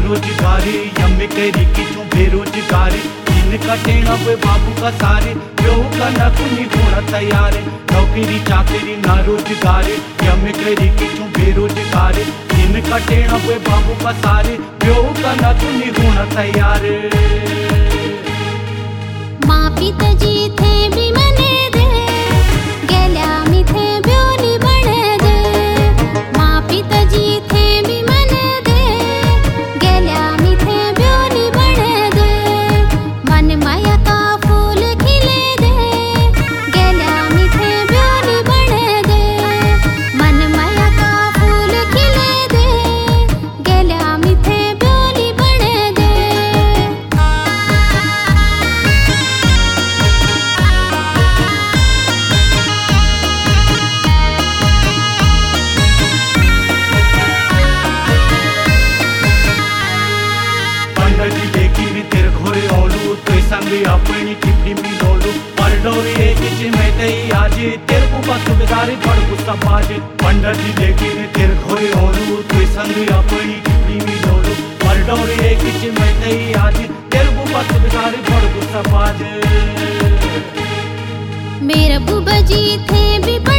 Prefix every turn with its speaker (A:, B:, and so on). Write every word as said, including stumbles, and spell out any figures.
A: रोजगारी यम्मे करी किचू बेरोजगारी दिन कटेना वे बाबू का सारे प्यो का न कुनी होना तैयार नौकरी चाकरी ना रोजगारी यम्मे करी किचू बेरोजगारी दिन कटेना वे बाबू का सारे प्यो का न कुनी होना तैयार
B: माँ पिता जी थे भी मने दे गेल्या मी थे ब्योनी बने दे माँ पिता जी थे भी मने दे गेल्या मी थे ब्योनी बने दे मन माया का फूल खिले दे गेल्या मी थे ब्योनी बने दे मन माया का फूल खिले दे गेल्या मी थे ब्योनी बने दे
A: पंडजी देखी मी तेरे घोरे ओलू तो संगी अपनी टिपड़ी में डोलू पर डोरी एक ही में तई आज तेरे को बस सुबेदारी पड़ गुस्सा बाज पंडजी देखी मी तेरे घोरे ओलू तो संगी अपनी टिपड़ी में डोलू पर डोरी एक ही में तई आज तेरे को बस सुबेदारी पड़ गुस्सा बाज
B: मेरा बुबा जी थे भी